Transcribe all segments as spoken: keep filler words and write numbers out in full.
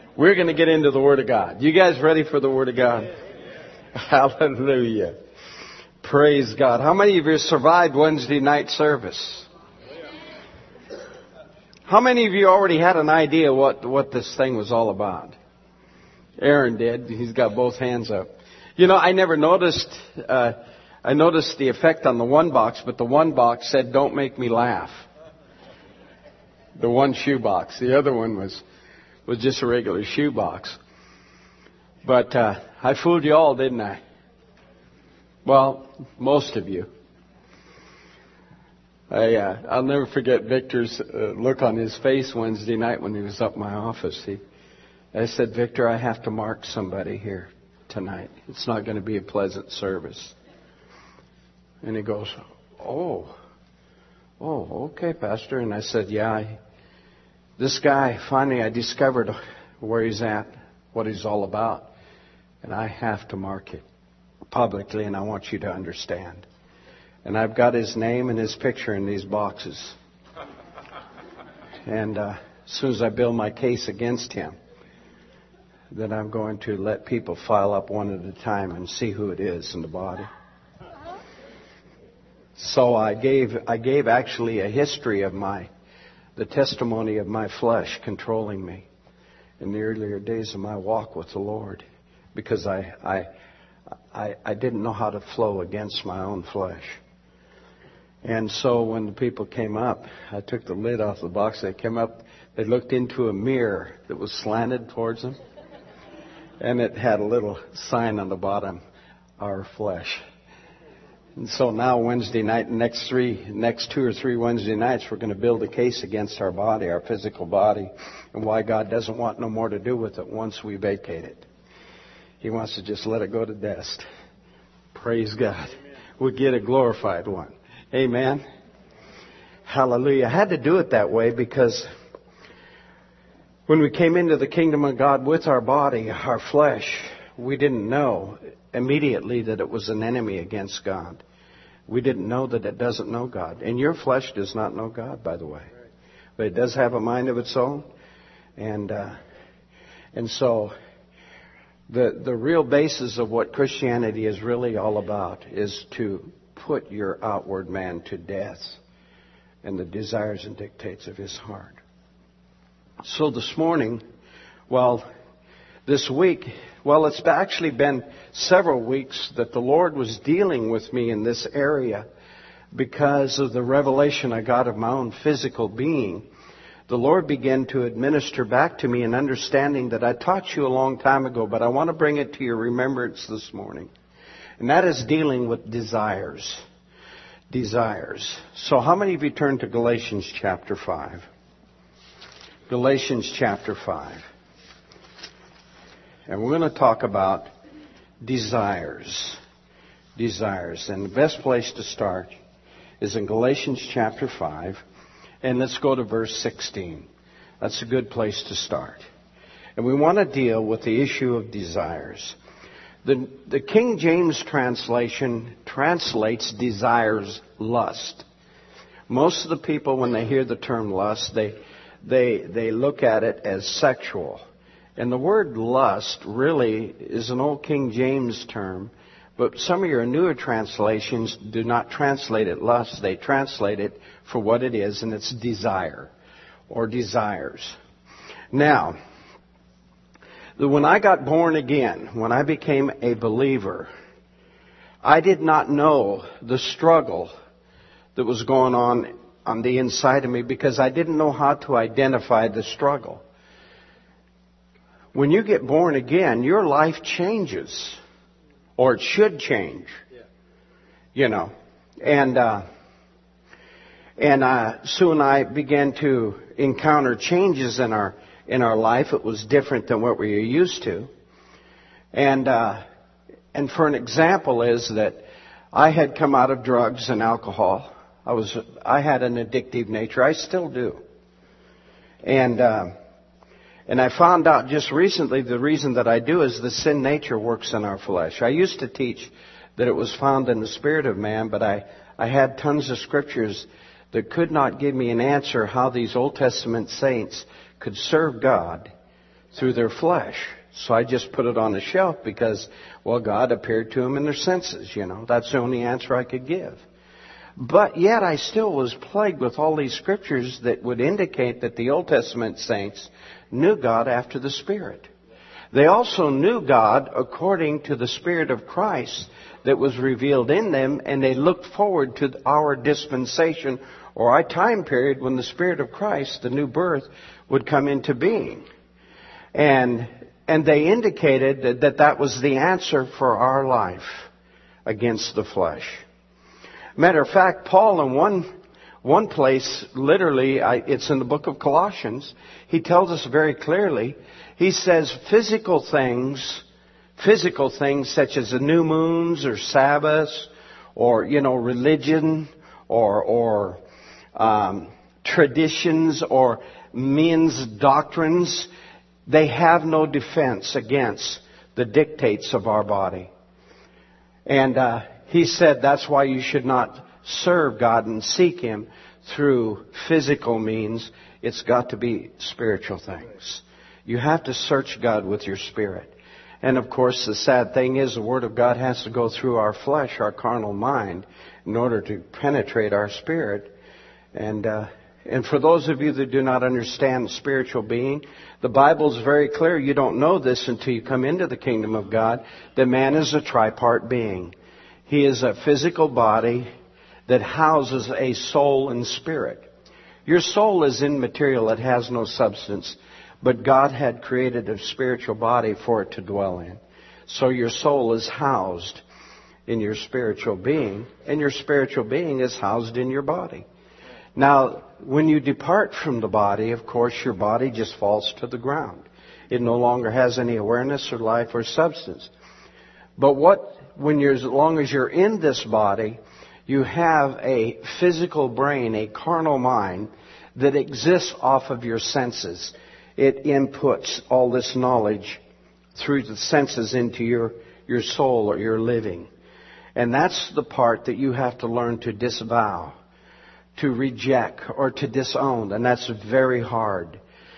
We're going to get into the Word of God. You guys ready for the Word of God? Hallelujah. Praise God. How many of you survived Wednesday night service? How many of you already had an idea what, what this thing was all about? Aaron did. He's got both hands up. You know, I never noticed, uh, I noticed the effect on the one box, but the one box said, "Don't make me laugh." The one shoe box. The other one was, was just a regular shoe box. But, uh, I fooled you all, didn't I? Well, most of you. I, uh, I'll never forget Victor's uh, look on his face Wednesday night when he was up in my office. He, I said, "Victor, I have to mark somebody here tonight. It's not going to be a pleasant service." And he goes, "Oh, oh, okay, Pastor." And I said, "Yeah, I, this guy, finally I discovered where he's at, what he's all about. And I have to mark it publicly, and I want you to understand. And I've got his name and his picture in these boxes. And uh, as soon as I build my case against him, then I'm going to let people file up one at a time and see who it is in the body." So I gave I gave actually a history of my, the testimony of my flesh controlling me in the earlier days of my walk with the Lord, because I I I, I didn't know how to flow against my own flesh. And so when the people came up, I took the lid off the box. They came up, they looked into a mirror that was slanted towards them. And it had a little sign on the bottom, "Our flesh." And so now Wednesday night, next three, next two or three Wednesday nights, we're going to build a case against our body, our physical body, and why God doesn't want no more to do with it once we vacate it. He wants to just let it go to dust. Praise God. We'll get a glorified one. Amen. Hallelujah. I had to do it that way because when we came into the kingdom of God with our body, our flesh, we didn't know immediately that it was an enemy against God. We didn't know that it doesn't know God. And your flesh does not know God, by the way. But it does have a mind of its own. And uh, and so the the real basis of what Christianity is really all about is to put your outward man to death and the desires and dictates of his heart. So this morning, well, this week, well, it's actually been several weeks that the Lord was dealing with me in this area because of the revelation I got of my own physical being. The Lord began to administer back to me an understanding that I taught you a long time ago, but I want to bring it to your remembrance this morning. And that is dealing with desires. Desires. So how many of you turn to Galatians chapter five? Galatians chapter five. And we're going to talk about desires. Desires. And the best place to start is in Galatians chapter five. And let's go to verse sixteen. That's a good place to start. And we want to deal with the issue of desires. The, the King James translation translates desires lust. Most of the people, when they hear the term lust, they they they look at it as sexual. And the word lust really is an old King James term, but some of your newer translations do not translate it lust. They translate it for what it is, and it's desire or desires. Now, when I got born again, when I became a believer, I did not know the struggle that was going on on the inside of me because I didn't know how to identify the struggle. When you get born again, your life changes, or it should change, you know. And uh, and uh, soon I began to encounter changes in our in our life. It was different than what we were used to. And uh, and for an example is that I had come out of drugs and alcohol. I was I had an addictive nature. I still do. And uh, and I found out just recently the reason that I do is the sin nature works in our flesh. I used to teach that it was found in the spirit of man, but I, I had tons of scriptures that could not give me an answer how these Old Testament saints could serve God through their flesh. So I just put it on the shelf because, well, God appeared to them in their senses, you know. That's the only answer I could give. But yet I still was plagued with all these scriptures that would indicate that the Old Testament saints knew God after the Spirit. They also knew God according to the Spirit of Christ that was revealed in them, and they looked forward to our dispensation or our time period when the Spirit of Christ, the new birth, would come into being. And and they indicated that, that that was the answer for our life against the flesh. Matter of fact, Paul in one one place, literally, I, it's in the book of Colossians, he tells us very clearly, he says physical things, physical things such as the new moons or Sabbaths or, you know, religion or, or um, traditions or men's doctrines, they have no defense against the dictates of our body. And uh, he said that's why you should not serve God and seek Him through physical means. It's got to be spiritual things. You have to search God with your spirit. And of course, the sad thing is the Word of God has to go through our flesh, our carnal mind, in order to penetrate our spirit. And uh, and for those of you that do not understand the spiritual being, the Bible is very clear. You don't know this until you come into the kingdom of God, that man is a tripart being. He is a physical body that houses a soul and spirit. Your soul is immaterial. It has no substance. But God had created a spiritual body for it to dwell in. So your soul is housed in your spiritual being, and your spiritual being is housed in your body. Now, when you depart from the body, of course, your body just falls to the ground. It no longer has any awareness or life or substance. But what, when you're, as long as you're in this body, you have a physical brain, a carnal mind that exists off of your senses. It inputs all this knowledge through the senses into your, your soul or your living. And that's the part that you have to learn to disavow, to reject, or to disown. And that's very hard.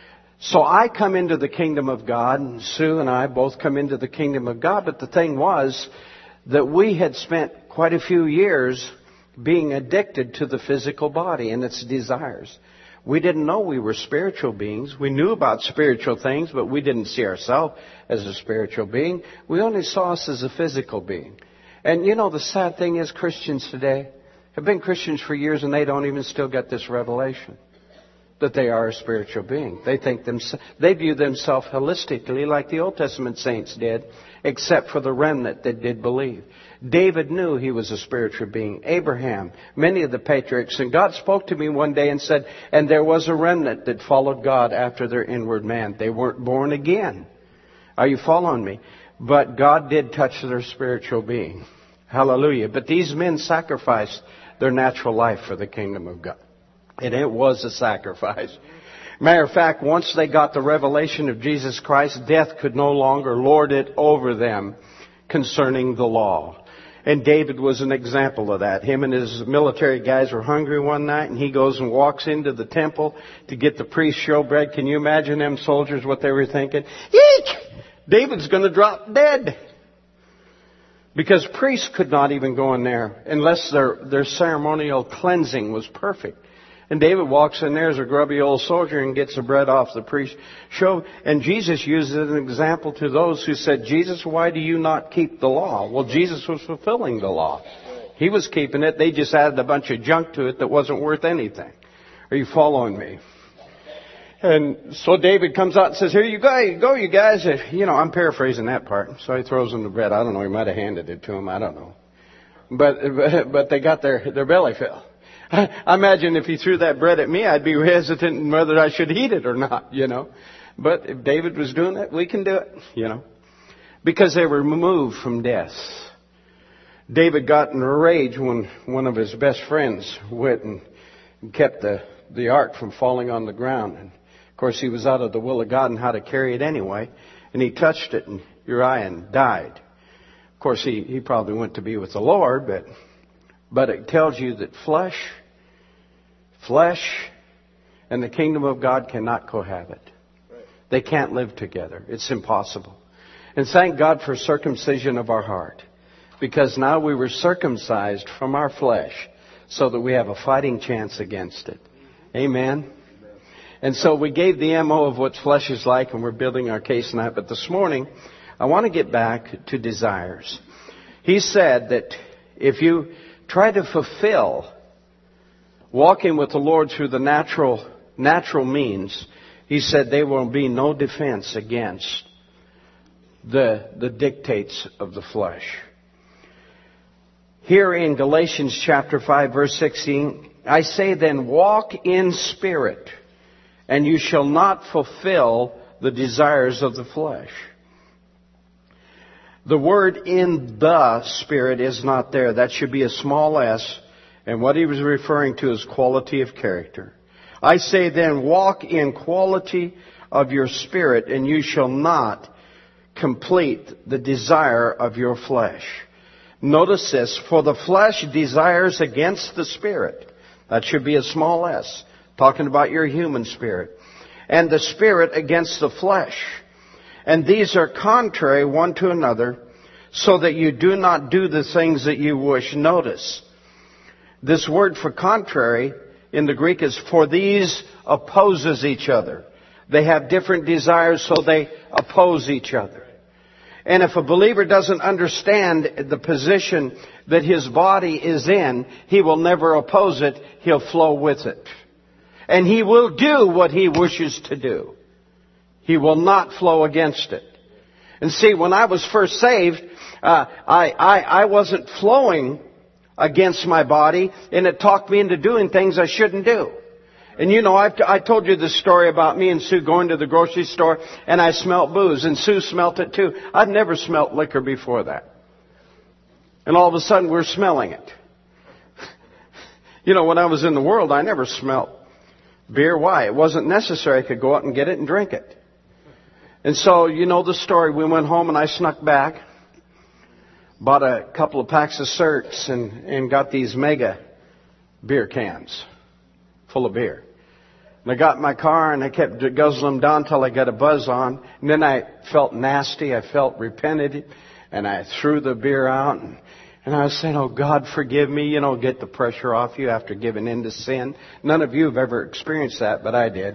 So I come into the kingdom of God, and Sue and I both come into the kingdom of God. But the thing was that we had spent quite a few years being addicted to the physical body and its desires. We didn't know we were spiritual beings. We knew about spiritual things, but we didn't see ourselves as a spiritual being. We only saw us as a physical being. And you know, the sad thing is Christians today have been Christians for years, and they don't even still get this revelation that they are a spiritual being. They think them, they view themselves holistically like the Old Testament saints did, except for the remnant that did believe. David knew he was a spiritual being. Abraham, many of the patriarchs. And God spoke to me one day and said, and there was a remnant that followed God after their inward man. They weren't born again. Are you following me? But God did touch their spiritual being. Hallelujah. But these men sacrificed their natural life for the kingdom of God. And it was a sacrifice. Matter of fact, once they got the revelation of Jesus Christ, death could no longer lord it over them concerning the law. And David was an example of that. Him and his military guys were hungry one night, and he goes and walks into the temple to get the priest's showbread. Can you imagine them soldiers, what they were thinking? Eek! David's going to drop dead. Because priests could not even go in there unless their, their ceremonial cleansing was perfect. And David walks in there as a grubby old soldier and gets the bread off the priest's show. And Jesus uses an example to those who said, Jesus, why do you not keep the law? Well, Jesus was fulfilling the law. He was keeping it. They just added a bunch of junk to it that wasn't worth anything. Are you following me? And so David comes out and says, here you go, go you guys. You know, I'm paraphrasing that part. So he throws them the bread. I don't know. He might have handed it to them. I don't know. But, but they got their, their belly fill. I imagine if he threw that bread at me, I'd be hesitant whether I should eat it or not, you know. But if David was doing it, we can do it, you know. Because they were removed from death. David got in a rage when one of his best friends went and kept the, the ark from falling on the ground. And of course, he was out of the will of God and how to carry it anyway. And he touched it, and Uriah died. Of course, he, he probably went to be with the Lord, but, but it tells you that flesh... Flesh and the kingdom of God cannot cohabit. They can't live together. It's impossible. And thank God for circumcision of our heart. Because now we were circumcised from our flesh so that we have a fighting chance against it. Amen? And so we gave the M O of what flesh is like, and we're building our case now. But this morning, I want to get back to desires. He said that if you try to fulfill walking with the Lord through the natural natural means, he said there will be no defense against the, the dictates of the flesh. Here in Galatians chapter five, verse sixteen, I say then, walk in spirit, and you shall not fulfill the desires of the flesh. The word in the Spirit is not there. That should be a small s. And what he was referring to is quality of character. I say then, walk in quality of your spirit, and you shall not complete the desire of your flesh. Notice this, for the flesh desires against the spirit. That should be a small s. Talking about your human spirit. And the spirit against the flesh. And these are contrary one to another, so that you do not do the things that you wish. Notice, this word for contrary in the Greek is for these opposes each other. They have different desires, so they oppose each other. And if a believer doesn't understand the position that his body is in, he will never oppose it. He'll flow with it. And he will do what he wishes to do. He will not flow against it. And see, when I was first saved, uh, I, I, I wasn't flowing against my body, and it talked me into doing things I shouldn't do. And you know, I've t- I told you this story about me and Sue going to the grocery store, and I smelt booze, and Sue smelt it too. I'd never smelt liquor before that. And all of a sudden, we're smelling it. You know, when I was in the world, I never smelt beer. Why? It wasn't necessary. I could go out and get it and drink it. And so, you know the story. We went home and I snuck back, bought a couple of packs of Certs and, and got these mega beer cans full of beer. And I got in my car and I kept guzzling them down until I got a buzz on. And then I felt nasty. I felt repentant. And I threw the beer out. And, and I was saying, oh, God, forgive me. You know, get the pressure off you after giving in to sin. None of you have ever experienced that, but I did.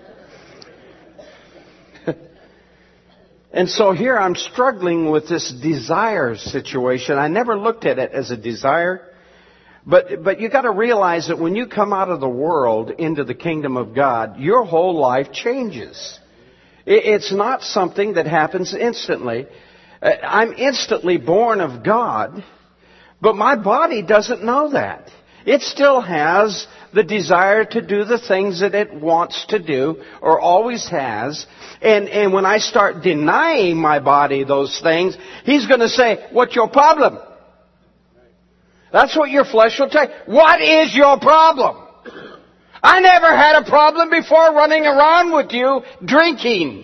And so here I'm struggling with this desire situation. I never looked at it as a desire. But, but you got to realize that when you come out of the world into the kingdom of God, your whole life changes. It's not something that happens instantly. I'm instantly born of God, but my body doesn't know that. It still has the desire to do the things that it wants to do, or always has. And, and when I start denying my body those things, he's going to say, what's your problem? That's what your flesh will tell you. What is your problem? I never had a problem before running around with you drinking.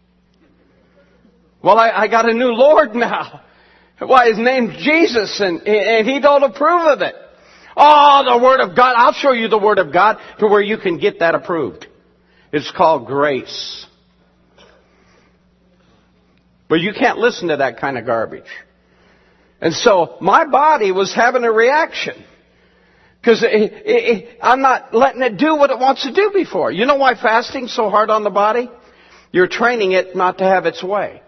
Well, I, I got a new Lord now. Why, his name's Jesus, and, and he don't approve of it. Oh, the Word of God. I'll show you the Word of God to where you can get that approved. It's called grace. But you can't listen to that kind of garbage. And so my body was having a reaction. Because I'm not letting it do what it wants to do before. You know why fasting's so hard on the body? You're training it not to have its way.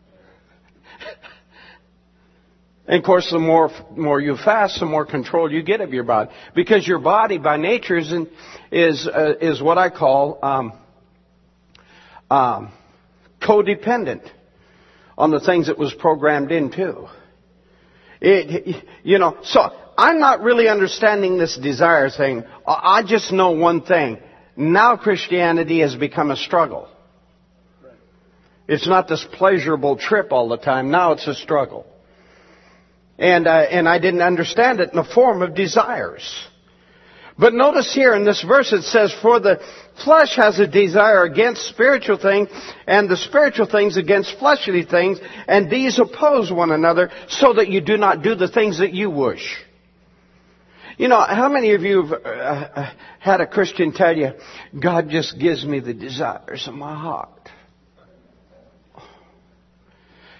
And of course, the more more you fast, the more control you get of your body, because your body, by nature, is in, is uh, is what I call um, um, codependent on the things it was programmed into. It, you know, so I'm not really understanding this desire thing. I just know one thing: now Christianity has become a struggle. It's not this pleasurable trip all the time. Now it's a struggle. And, uh, and I didn't understand it in the form of desires. But notice here in this verse it says, for the flesh has a desire against spiritual things, and the spiritual things against fleshly things, and these oppose one another, so that you do not do the things that you wish. You know, how many of you have uh, had a Christian tell you, God just gives me the desires of my heart?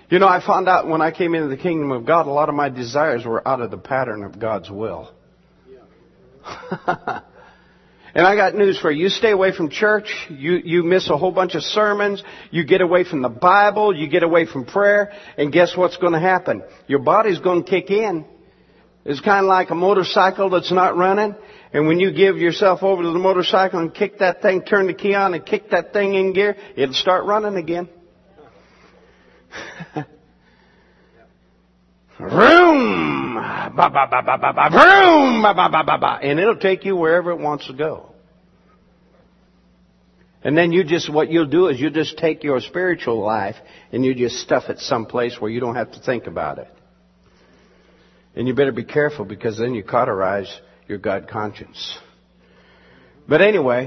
You know, I found out when I came into the kingdom of God, a lot of my desires were out of the pattern of God's will. And I got news for you. You stay away from church. You, you miss a whole bunch of sermons. You get away from the Bible. You get away from prayer. And guess what's going to happen? Your body's going to kick in. It's kind of like a motorcycle that's not running. And when you give yourself over to the motorcycle and kick that thing, turn the key on and kick that thing in gear, it'll start running again. Vroom! Ba ba ba ba ba ba. Vroom! Ba ba ba ba ba. And it'll take you wherever it wants to go. And then you just, what you'll do is you just take your spiritual life and you just stuff it someplace where you don't have to think about it. And you better be careful, because then you cauterize your God conscience. But anyway,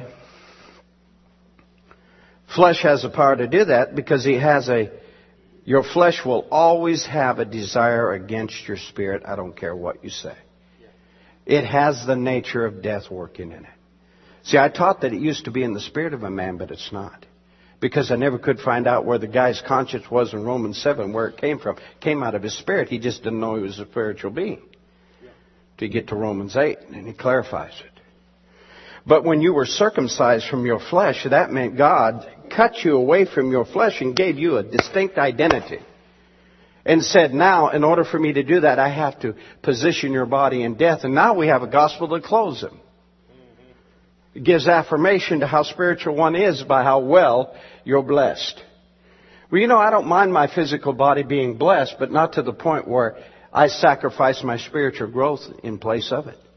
flesh has the power to do that, because he has a, your flesh will always have a desire against your spirit. I don't care what you say. It has the nature of death working in it. See, I taught that it used to be in the spirit of a man, but it's not. Because I never could find out where the guy's conscience was in Romans seven, where it came from. It came out of his spirit. He just didn't know he was a spiritual being. To get to Romans eight, and he clarifies it. But when you were circumcised from your flesh, that meant God cut you away from your flesh and gave you a distinct identity. And said, now, in order for me to do that, I have to position your body in death. And now we have a gospel that clothes him. It gives affirmation to how spiritual one is by how well you're blessed. Well, you know, I don't mind my physical body being blessed, but not to the point where I sacrifice my spiritual growth in place of it.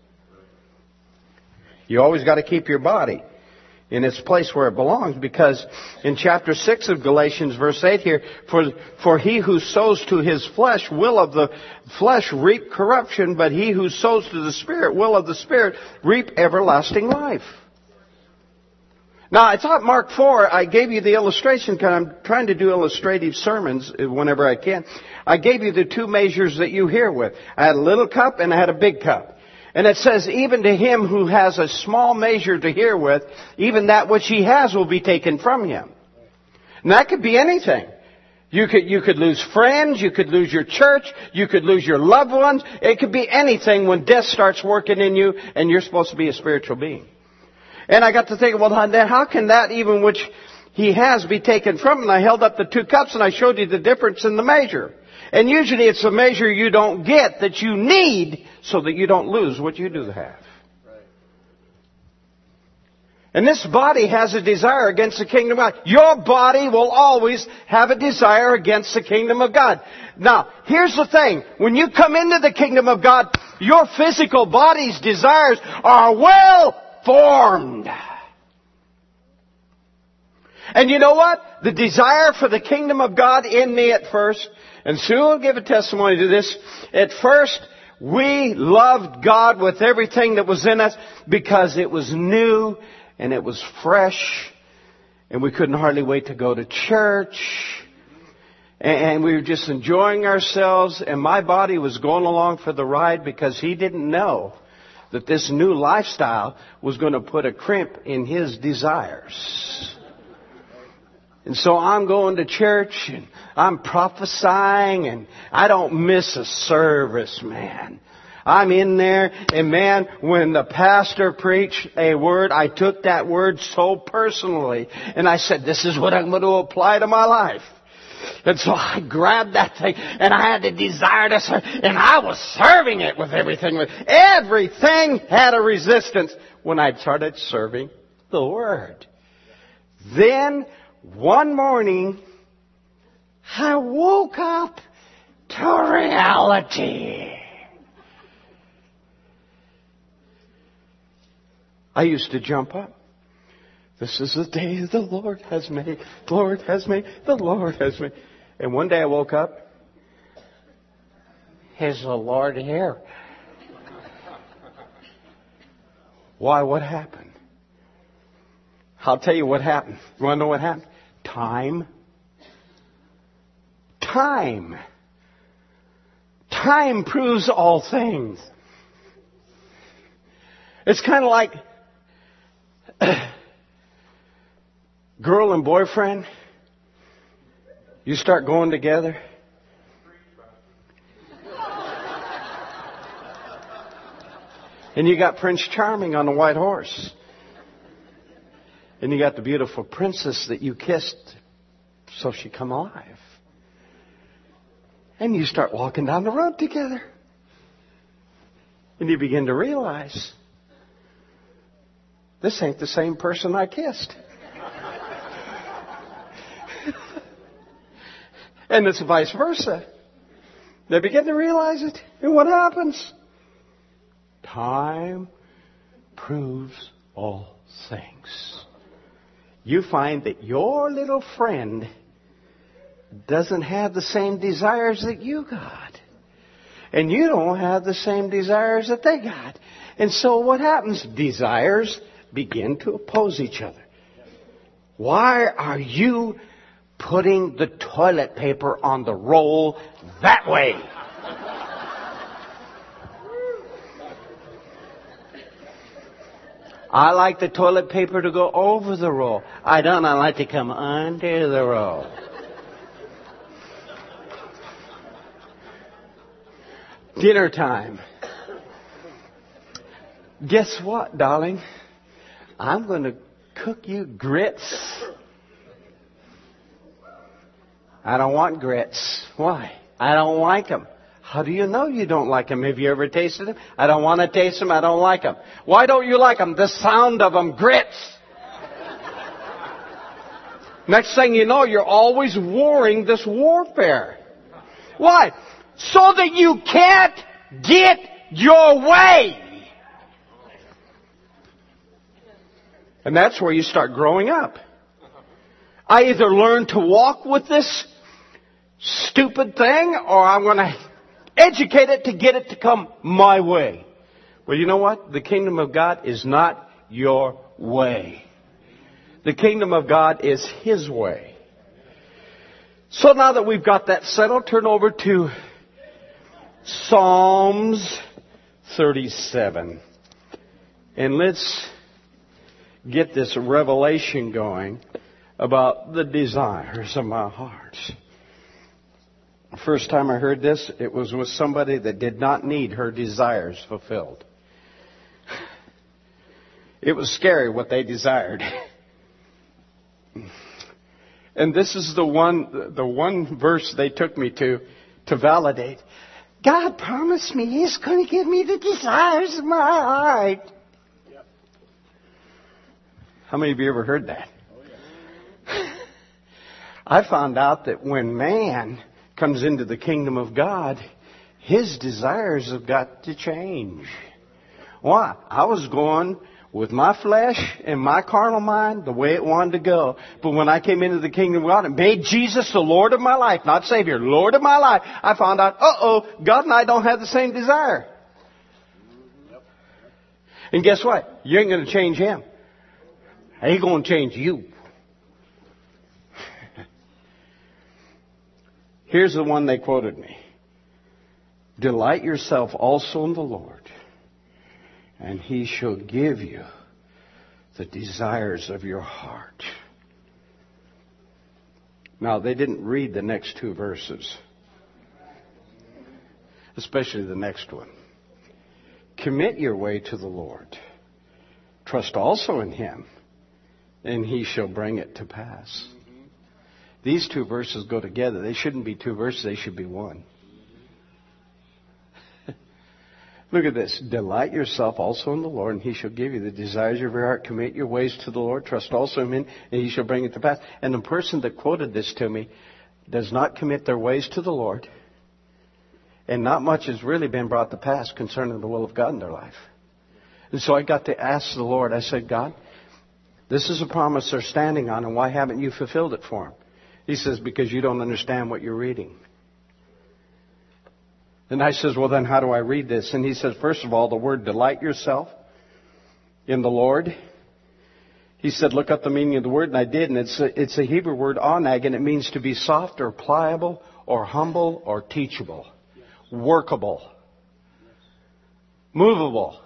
You always got to keep your body in its place where it belongs, because in chapter six of Galatians, verse eight here, for, for he who sows to his flesh will of the flesh reap corruption, but he who sows to the Spirit will of the Spirit reap everlasting life. Now, I thought Mark four, I gave you the illustration, because I'm trying to do illustrative sermons whenever I can. I gave you the two measures that you hear with. I had a little cup and I had a big cup. And it says, even to him who has a small measure to hear with, even that which he has will be taken from him. And that could be anything. You could, you could lose friends, you could lose your church, you could lose your loved ones. It could be anything when death starts working in you and you're supposed to be a spiritual being. And I got to think, well, then how can that even which he has be taken from him? And I held up the two cups and I showed you the difference in the measure. And usually it's a measure you don't get that you need so that you don't lose what you do have. And this body has a desire against the kingdom of God. Your body will always have a desire against the kingdom of God. Now, here's the thing. When you come into the kingdom of God, your physical body's desires are well formed. And you know what? The desire for the kingdom of God in me at first, and Sue will give a testimony to this, at first we loved God with everything that was in us because it was new and it was fresh and we couldn't hardly wait to go to church. And we were just enjoying ourselves, and my body was going along for the ride because he didn't know that this new lifestyle was going to put a crimp in his desires. And so I'm going to church and I'm prophesying and I don't miss a service, man. I'm in there, and man, when the pastor preached a word, I took that word so personally. And I said, this is what I'm going to apply to my life. And so I grabbed that thing, and I had the desire to serve, and I was serving it with everything. Everything had a resistance when I started serving the Word. Then, one morning, I woke up to reality. I used to jump up. This is the day the Lord has made. The Lord has made. The Lord has made. And one day I woke up. Is the Lord here? Why? What happened? I'll tell you what happened. You want to know what happened? Time. Time. Time proves all things. It's kind of like girl and boyfriend. You start going together. And you got Prince Charming on a white horse. And you got the beautiful princess that you kissed so she come alive. And you start walking down the road together. And you begin to realize, this ain't the same person I kissed. And it's vice versa. They begin to realize it. And what happens? Time proves all things. You find that your little friend doesn't have the same desires that you got. And you don't have the same desires that they got. And so what happens? Desires begin to oppose each other. Why are you putting the toilet paper on the roll that way? I like the toilet paper to go over the roll. I don't. I like to come under the roll. Dinner time. Guess what, darling? I'm going to cook you grits. I don't want grits. Why? I don't like them. How do you know you don't like them? Have you ever tasted them? I don't want to taste them. I don't like them. Why don't you like them? The sound of them. Grits. Next thing you know, you're always warring this warfare. Why? So that you can't get your way. And that's where you start growing up. I either learn to walk with this stupid thing, or I'm going to educate it to get it to come my way. Well, you know what? The kingdom of God is not your way. The kingdom of God is His way. So now that we've got that settled, turn over to Psalms thirty-seven. And let's get this revelation going about the desires of my heart. The first time I heard this, it was with somebody that did not need her desires fulfilled. It was scary what they desired. And this is the one, the one verse they took me to, to validate. God promised me He's going to give me the desires of my heart. Yep. How many of you ever heard that? Oh, yeah. I found out that when man comes into the kingdom of God, his desires have got to change. Why? I was going with my flesh and my carnal mind the way it wanted to go. But when I came into the kingdom of God and made Jesus the Lord of my life, not Savior, Lord of my life, I found out, uh-oh, God and I don't have the same desire. And guess what? You ain't going to change Him. He's going to change you. Here's the one they quoted me. Delight yourself also in the Lord, and He shall give you the desires of your heart. Now, they didn't read the next two verses, especially the next one. Commit your way to the Lord. Trust also in Him, and He shall bring it to pass. These two verses go together. They shouldn't be two verses. They should be one. Look at this. Delight yourself also in the Lord, and He shall give you the desires of your heart. Commit your ways to the Lord. Trust also in Him, and He shall bring it to pass. And the person that quoted this to me does not commit their ways to the Lord. And not much has really been brought to pass concerning the will of God in their life. And so I got to ask the Lord, I said, God, this is a promise they're standing on, and why haven't you fulfilled it for them? He says, because you don't understand what you're reading. And I says, well, then how do I read this? And he says, first of all, the word delight yourself in the Lord. He said, look up the meaning of the word, and I did. And it's a, it's a Hebrew word, onag, and it means to be soft or pliable or humble or teachable, workable, movable.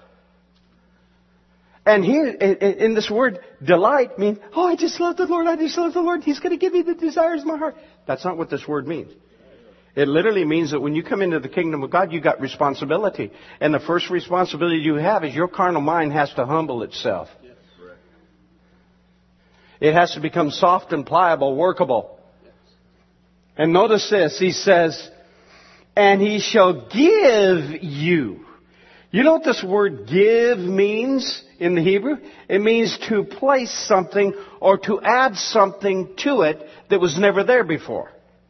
And here, in this word, delight means, oh, I just love the Lord, I just love the Lord. He's going to give me the desires of my heart. That's not what this word means. It literally means that when you come into the kingdom of God, you got responsibility. And the first responsibility you have is your carnal mind has to humble itself. Yes, correct. It has to become soft and pliable, workable. Yes. And notice this, he says, and he shall give you. You know what this word give means in the Hebrew? It means to place something or to add something to it that was never there before.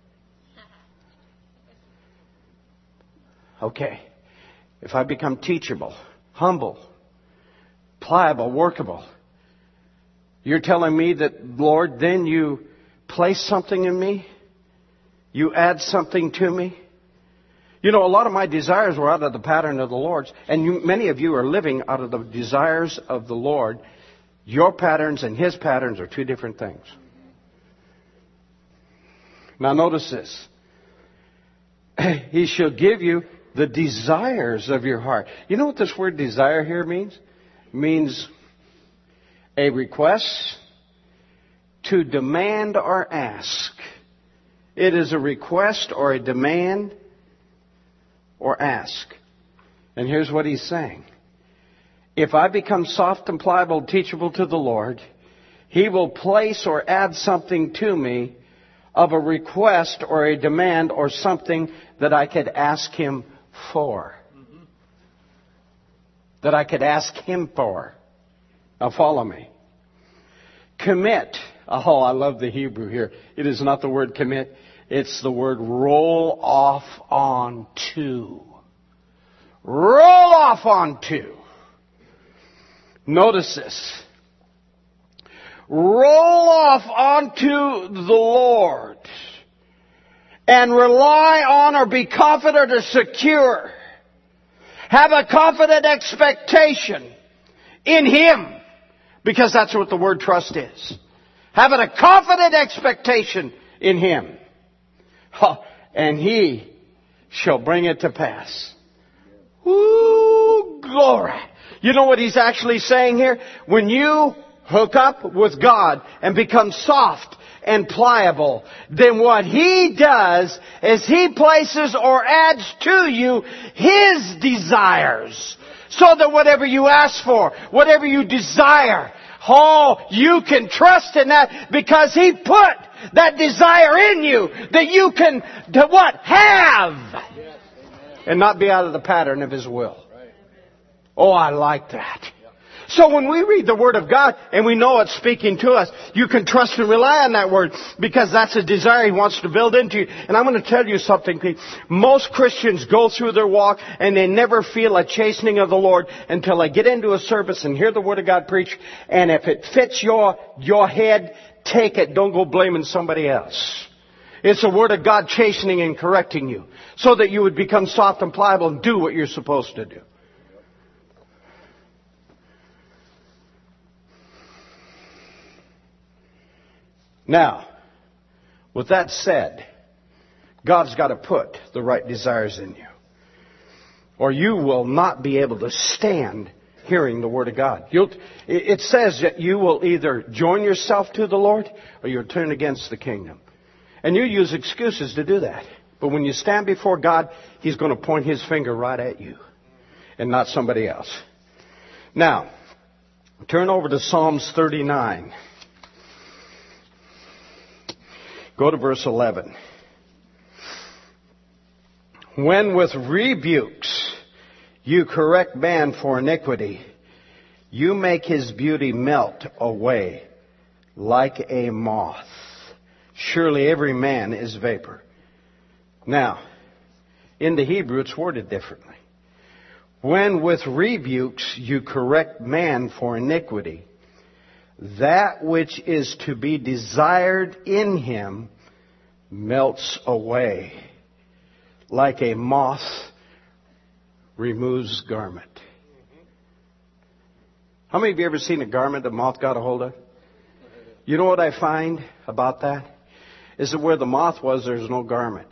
Okay, if I become teachable, humble, pliable, workable, you're telling me that, Lord, then you place something in me? You add something to me? You know, a lot of my desires were out of the pattern of the Lord's, and you, many of you are living out of the desires of the Lord. Your patterns and His patterns are two different things. Now notice this. He shall give you the desires of your heart. You know what this word desire here means? It means a request, to demand or ask. It is a request or a demand or ask. And here's what he's saying. If I become soft and pliable, teachable to the Lord, He will place or add something to me of a request or a demand or something that I could ask Him for. Mm-hmm. That I could ask Him for. Now follow me. Commit. Oh, I love the Hebrew here. It is not the word commit. It's the word roll off onto. Roll off onto. Notice this. Roll off onto the Lord and rely on or be confident or secure. Have a confident expectation in Him, because that's what the word trust is. Having a confident expectation in Him. And He shall bring it to pass. Ooh, glory. You know what he's actually saying here? When you hook up with God and become soft and pliable, then what He does is He places or adds to you His desires. So that whatever you ask for, whatever you desire, oh, you can trust in that because He put that desire in you that you can, to what? Have! Yes, and not be out of the pattern of His will. Right. Oh, I like that. So when we read the Word of God and we know it's speaking to us, you can trust and rely on that Word because that's a desire He wants to build into you. And I'm going to tell you something, Pete. Most Christians go through their walk and they never feel a chastening of the Lord until they get into a service and hear the Word of God preached. And if it fits your, your head, take it. Don't go blaming somebody else. It's the Word of God chastening and correcting you so that you would become soft and pliable and do what you're supposed to do. Now, with that said, God's got to put the right desires in you. Or you will not be able to stand hearing the Word of God. You'll, it says that you will either join yourself to the Lord or you'll turn against the kingdom. And you use excuses to do that. But when you stand before God, He's going to point His finger right at you and not somebody else. Now, turn over to Psalms thirty-nine. Go to verse eleven. When with rebukes you correct man for iniquity, you make his beauty melt away like a moth. Surely every man is vapor. Now, in the Hebrew it's worded differently. When with rebukes you correct man for iniquity, that which is to be desired in him melts away like a moth removes garment. How many of you ever seen a garment a moth got a hold of? You know what I find about that? Is that where the moth was, there's no garment.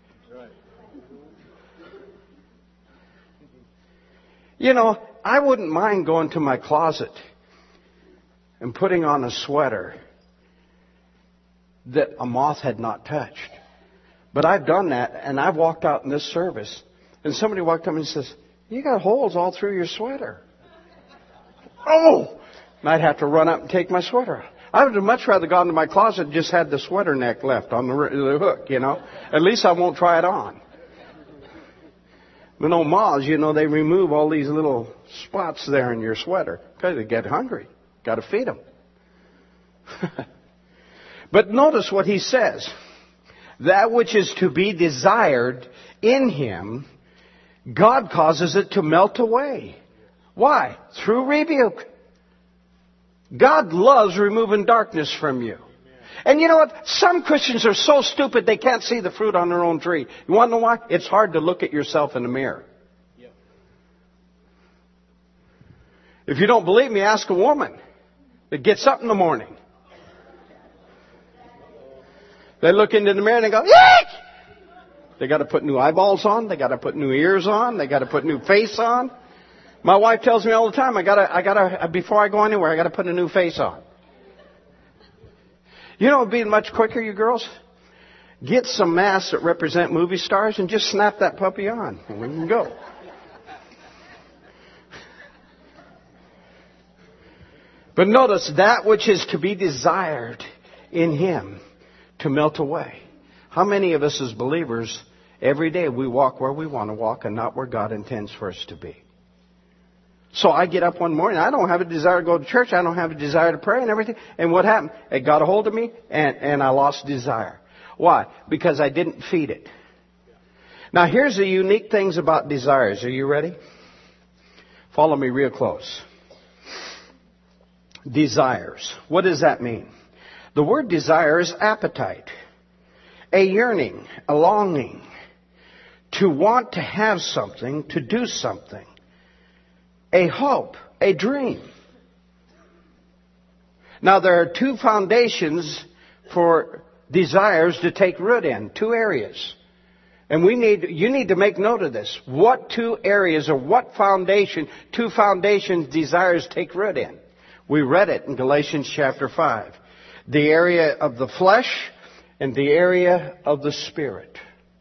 You know, I wouldn't mind going to my closet and putting on a sweater that a moth had not touched. But I've done that, and I've walked out in this service, and somebody walked up and says, "You got holes all through your sweater." Oh! And I'd have to run up and take my sweater out. I would have much rather gone to my closet and just had the sweater neck left on the, the hook, you know. At least I won't try it on. But no moths, you know, they remove all these little spots there in your sweater because they get hungry. Got to feed them. But notice what he says. That which is to be desired in him, God causes it to melt away. Why? Through rebuke. God loves removing darkness from you. And you know what? Some Christians are so stupid they can't see the fruit on their own tree. You want to know why? It's hard to look at yourself in the mirror. If you don't believe me, ask a woman that gets up in the morning. They look into the mirror and they go, "Eek!" They got to put new eyeballs on. They got to put new ears on. They got to put new face on. My wife tells me all the time, I gotta, I gotta, before I go anywhere, I gotta put a new face on. You know, it'd be much quicker, you girls. Get some masks that represent movie stars and just snap that puppy on, and we can go. But notice that which is to be desired in him to melt away. How many of us as believers, every day we walk where we want to walk and not where God intends for us to be? So I get up one morning, I don't have a desire to go to church, I don't have a desire to pray and everything. And what happened? It got a hold of me and, and I lost desire. Why? Because I didn't feed it. Now here's the unique things about desires. Are you ready? Follow me real close. Desires. What does that mean? The word desire is appetite. A yearning, a longing. To want to have something, to do something. A hope, a dream. Now there are two foundations for desires to take root in. Two areas. And we need, you need to make note of this. What two areas or what foundation, two foundations desires take root in? We read it in Galatians chapter five. The area of the flesh and the area of the spirit.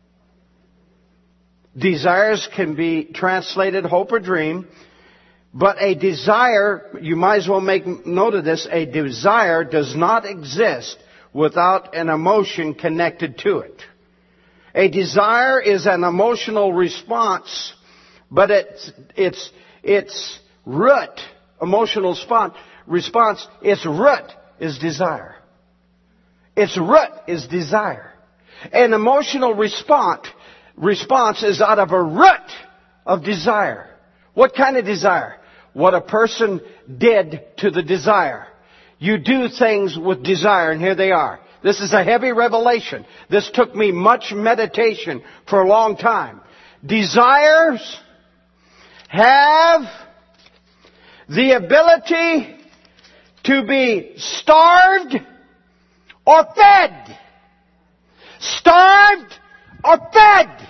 Desires can be translated hope or dream. But a desire, you might as well make note of this, a desire does not exist without an emotion connected to it. A desire is an emotional response, but it's, it's, it's root, emotional response, response, its root is desire. Its root is desire. An emotional response, response is out of a root of desire. What kind of desire? What a person did to the desire. You do things with desire, and here they are. This is a heavy revelation. This took me much meditation for a long time. Desires have the ability to be starved or fed. Starved or fed.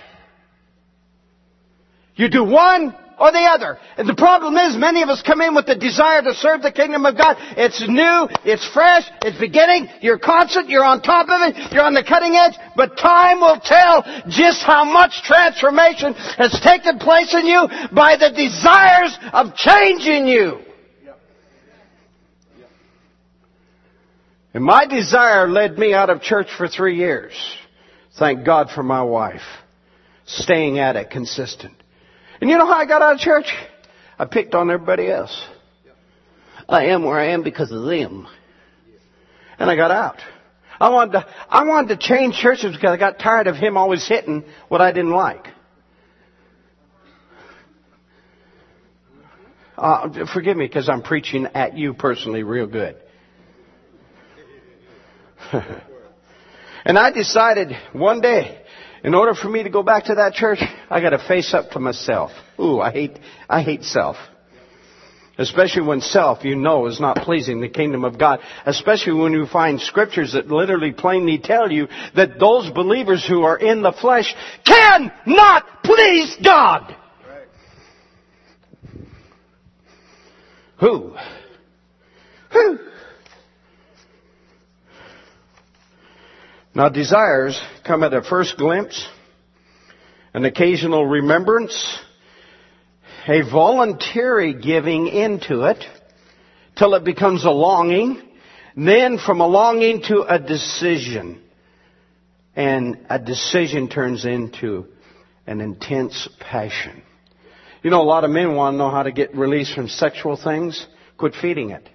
You do one or the other. And the problem is, many of us come in with the desire to serve the kingdom of God. It's new, it's fresh, it's beginning, you're constant, you're on top of it, you're on the cutting edge, but time will tell just how much transformation has taken place in you by the desires of change in you. And my desire led me out of church for three years. Thank God for my wife. Staying at it consistent. And you know how I got out of church? I picked on everybody else. I am where I am because of them. And I got out. I wanted to, I wanted to change churches because I got tired of him always hitting what I didn't like. Uh, forgive me because I'm preaching at you personally real good. And I decided one day, in order for me to go back to that church, I got to face up to myself. Ooh, I hate, I hate self. Especially when self, you know, is not pleasing the kingdom of God. Especially when you find scriptures that literally plainly tell you that those believers who are in the flesh cannot please God. Right. Who? Who? Now, desires come at a first glimpse, an occasional remembrance, a voluntary giving into it, till it becomes a longing, then from a longing to a decision. And a decision turns into an intense passion. You know, a lot of men want to know how to get released from sexual things. Quit feeding it.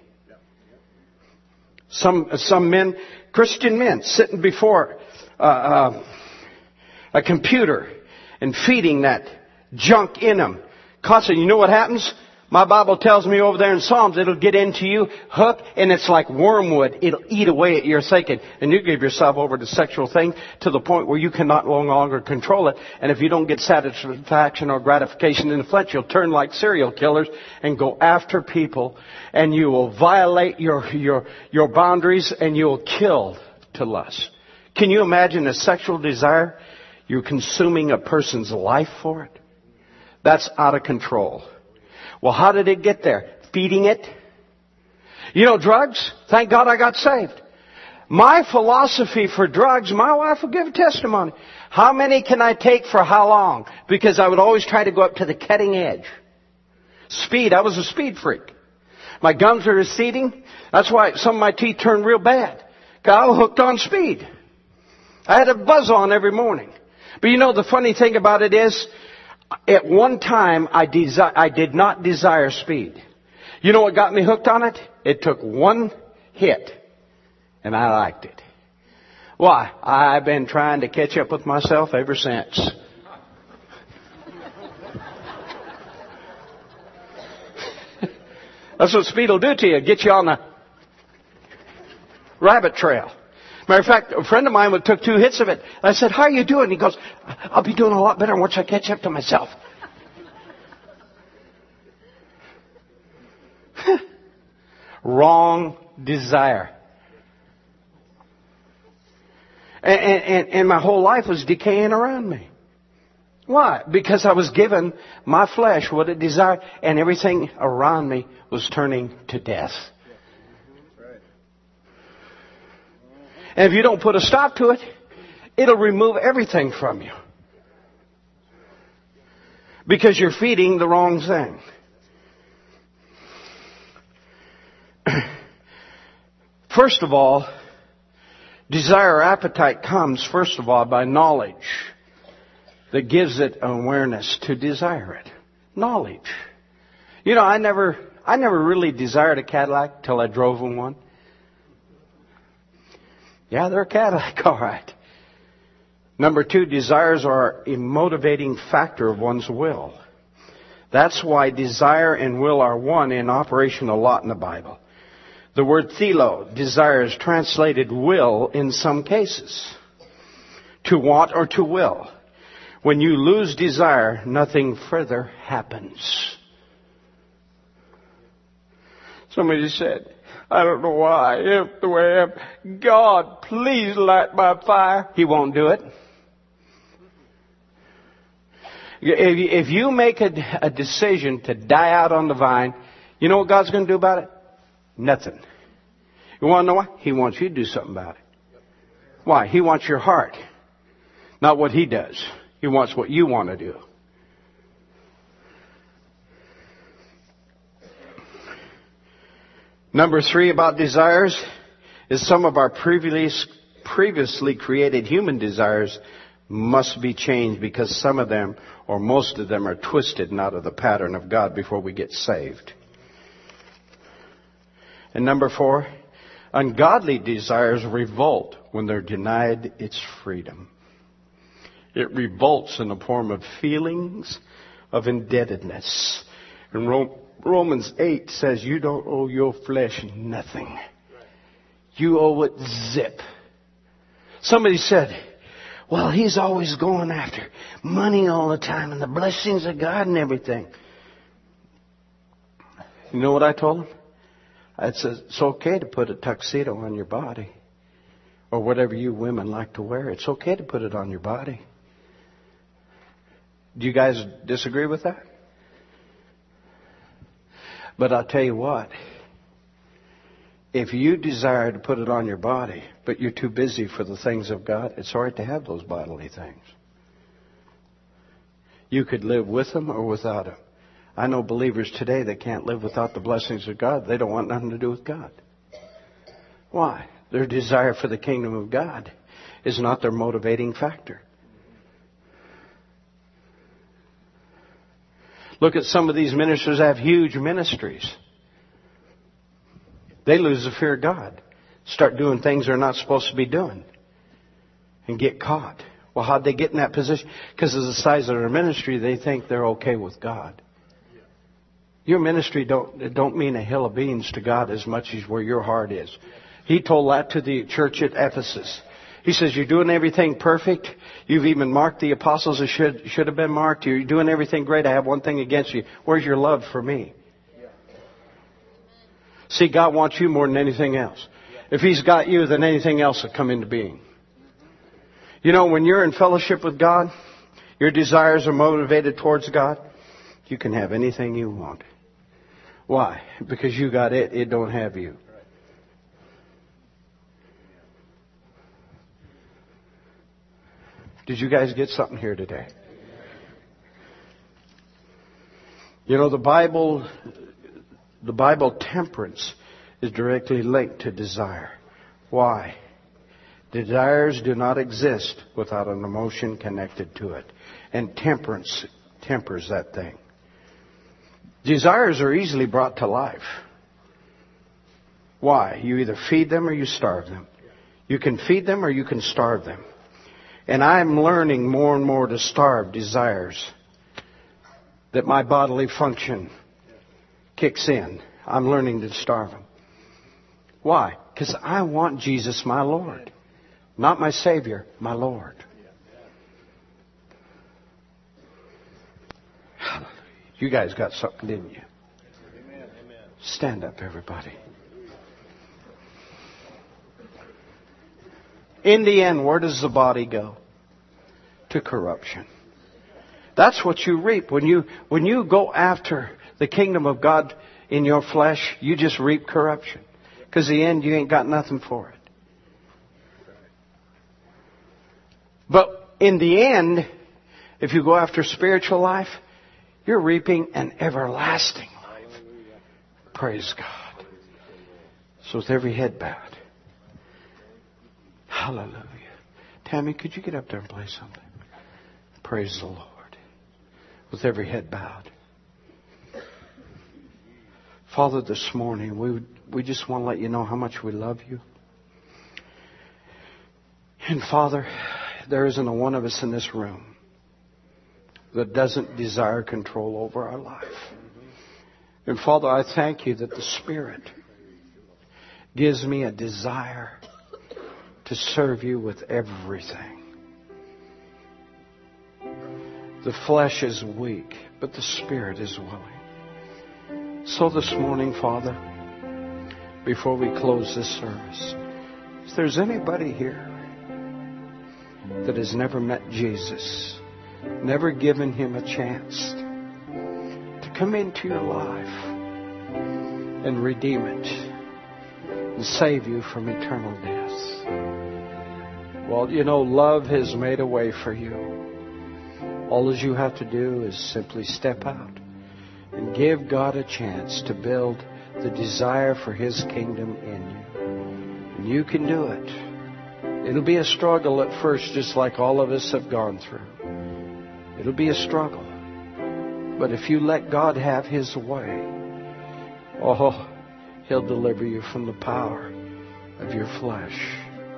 Some some men, Christian men, sitting before uh, uh, a computer and feeding that junk in them. Constantly, you know what happens? My Bible tells me over there in Psalms, it'll get into you, hook, and it's like wormwood. It'll eat away at your thinking. And you give yourself over to sexual things to the point where you cannot no longer control it. And if you don't get satisfaction or gratification in the flesh, you'll turn like serial killers and go after people. And you will violate your, your, your boundaries and you'll kill to lust. Can you imagine a sexual desire? You're consuming a person's life for it. That's out of control. Well, how did it get there? Feeding it. You know, drugs, thank God I got saved. My philosophy for drugs, my wife will give a testimony. How many can I take for how long? Because I would always try to go up to the cutting edge. Speed, I was a speed freak. My gums are receding. That's why some of my teeth turned real bad. I was hooked on speed. I had a buzz on every morning. But you know, the funny thing about it is, at one time, I, desi- I did not desire speed. You know what got me hooked on it? It took one hit, and I liked it. Why? I've been trying to catch up with myself ever since. That's what speed will do to you. Get you on a rabbit trail. Matter of fact, a friend of mine took two hits of it. I said, how are you doing? He goes, I'll be doing a lot better once I catch up to myself. Wrong desire. And, and, and my whole life was decaying around me. Why? Because I was given my flesh what it desired, and everything around me was turning to death. And if you don't put a stop to it, it'll remove everything from you. Because you're feeding the wrong thing. First of all, desire or appetite comes, first of all, by knowledge that gives it awareness to desire it. Knowledge. You know, I never, I never really desired a Cadillac till I drove in one. Yeah, they're a Cadillac, all right. Number two, desires are a motivating factor of one's will. That's why desire and will are one in operation a lot in the Bible. The word thelo, desire, is translated will in some cases. To want or to will. When you lose desire, nothing further happens. Somebody said, I don't know why I am the way I am. God, please light my fire. He won't do it. If you make a, a decision to die out on the vine, you know what God's going to do about it? Nothing. You want to know why? He wants you to do something about it. Why? He wants your heart. Not what He does. He wants what you want to do. Number three about desires is some of our previous, previously created human desires must be changed because some of them, or most of them, are twisted and out of the pattern of God before we get saved. And number four, ungodly desires revolt when they're denied its freedom. It revolts in the form of feelings of indebtedness. And Rome, Romans eight says you don't owe your flesh nothing. You owe it zip. Somebody said, well, he's always going after money all the time and the blessings of God and everything. You know what I told him? I said, it's okay to put a tuxedo on your body. Or whatever you women like to wear. It's okay to put it on your body. Do you guys disagree with that? But I'll tell you what. If you desire to put it on your body, but you're too busy for the things of God, it's all right to have those bodily things. You could live with them or without them. I know believers today that can't live without the blessings of God. They don't want nothing to do with God. Why? Their desire for the kingdom of God is not their motivating factor. Look at some of these ministers that have huge ministries. They lose the fear of God. Start doing things they're not supposed to be doing. And get caught. Well, how'd they get in that position? Because of the size of their ministry, they think they're okay with God. Your ministry don't, it don't mean a hill of beans to God as much as where your heart is. He told that to the church at Ephesus. He says, you're doing everything perfect. You've even marked the apostles that should, should have been marked. You're doing everything great. I have one thing against you. Where's your love for me? See, God wants you more than anything else. If He's got you, then anything else will come into being. You know, when you're in fellowship with God, your desires are motivated towards God, you can have anything you want. Why? Because you got it. It don't have you. Did you guys get something here today? You know, the Bible, the Bible temperance is directly linked to desire. Why? Desires do not exist without an emotion connected to it. And temperance tempers that thing. Desires are easily brought to life. Why? You either feed them or you starve them. You can feed them or you can starve them. And I'm learning more and more to starve desires. That my bodily function kicks in. I'm learning to starve them. Why? Because I want Jesus, my Lord. Not my Savior, my Lord. Hallelujah. You guys got something, didn't you? Stand up, everybody. In the end, where does the body go? To corruption. That's what you reap. When you, when you go after the kingdom of God in your flesh, you just reap corruption. Because in the end, you ain't got nothing for it. But in the end, if you go after spiritual life, you're reaping an everlasting life. Praise God. So with every head bowed. Hallelujah. Tammy, could you get up there and play something? Praise the Lord. With every head bowed. Father, this morning, we we just want to let you know how much we love you. And Father, there isn't a one of us in this room that doesn't desire control over our life. And Father, I thank you that the Spirit gives me a desire to serve you with everything. The flesh is weak, but the Spirit is willing. So this morning, Father, before we close this service, if there's anybody here that has never met Jesus, never given Him a chance to come into your life and redeem it and save you from eternal death. Well, you know, love has made a way for you. All that you have to do is simply step out and give God a chance to build the desire for His kingdom in you. And you can do it. It'll be a struggle at first, just like all of us have gone through. It'll be a struggle. But if you let God have His way, oh, He'll deliver you from the power of your flesh.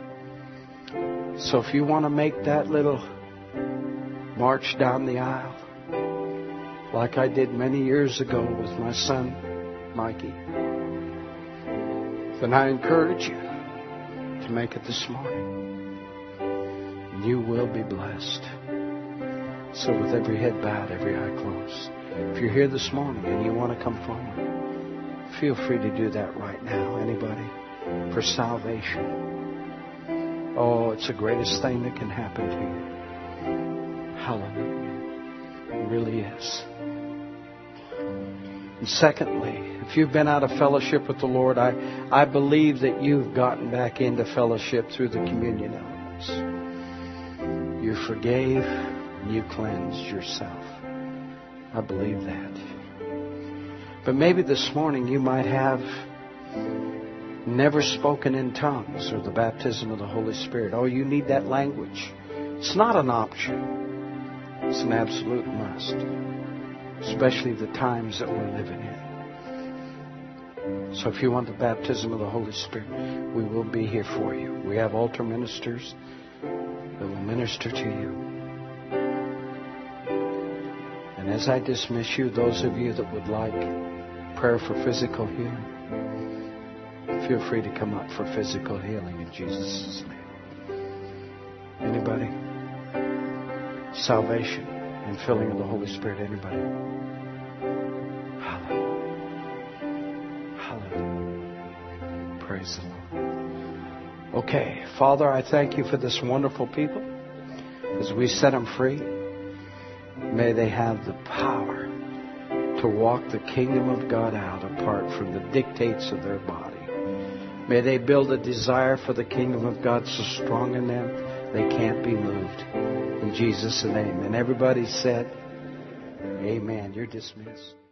So if you want to make that little march down the aisle, like I did many years ago with my son, Mikey, then I encourage you to make it this morning. You will be blessed. So with every head bowed, every eye closed, if you're here this morning and you want to come forward, feel free to do that right now. Anybody? For salvation. Oh, it's the greatest thing that can happen to you. Hallelujah. It really is. And secondly, if you've been out of fellowship with the Lord, I, I believe that you've gotten back into fellowship through the communion elements. You forgave and you cleansed yourself. I believe that. But maybe this morning you might have never spoken in tongues or the baptism of the Holy Spirit. Oh, you need that language. It's not an option. It's an absolute must. Especially the times that we're living in. So if you want the baptism of the Holy Spirit, we will be here for you. We have altar ministers that will minister to you. And as I dismiss you, those of you that would like prayer for physical healing, feel free to come up for physical healing in Jesus' name. Anybody? Salvation and filling of the Holy Spirit. Anybody? Hallelujah. Hallelujah. Praise the Lord. Okay, Father, I thank you for this wonderful people. As we set them free, may they have the power to walk the kingdom of God out apart from the dictates of their body. May they build a desire for the kingdom of God so strong in them they can't be moved. In Jesus' name. And everybody said, amen. You're dismissed.